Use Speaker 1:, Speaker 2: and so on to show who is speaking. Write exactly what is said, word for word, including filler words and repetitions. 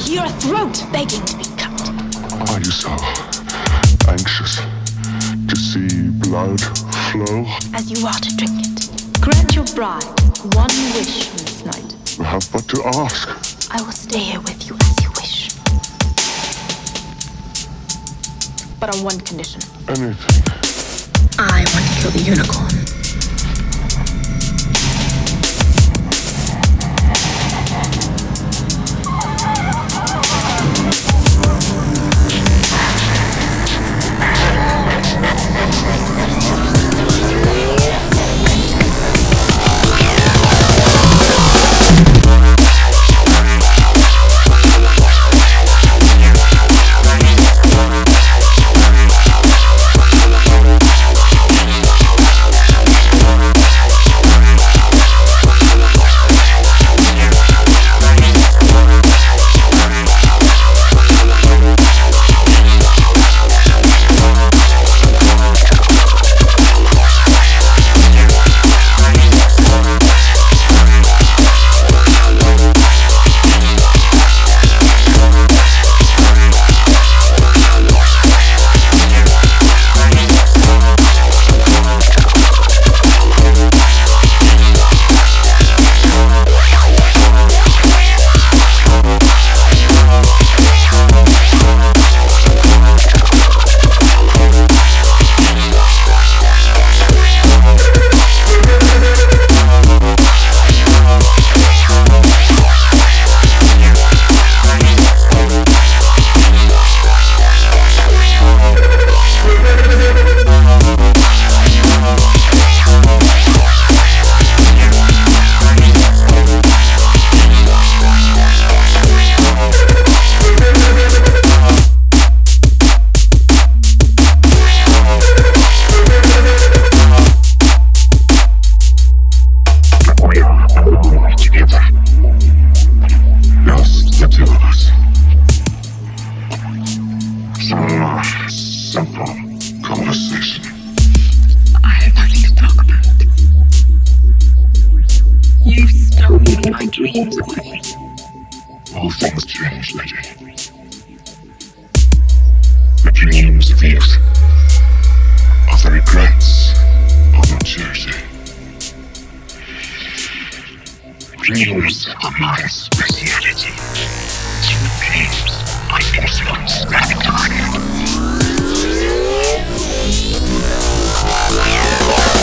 Speaker 1: hear a throat begging to be cut.
Speaker 2: Are you so anxious to see blood flow?
Speaker 1: As you are to drink it, grant your bride one wish from this night.
Speaker 2: You have but to ask.
Speaker 1: I will stay here with you as you wish. But on one condition.
Speaker 2: Anything.
Speaker 1: I want to kill the unicorn.
Speaker 2: All things change, lady. The dreams of youth are the regrets of maturity. Dreams are my speciality. Through dreams, I influence mankind.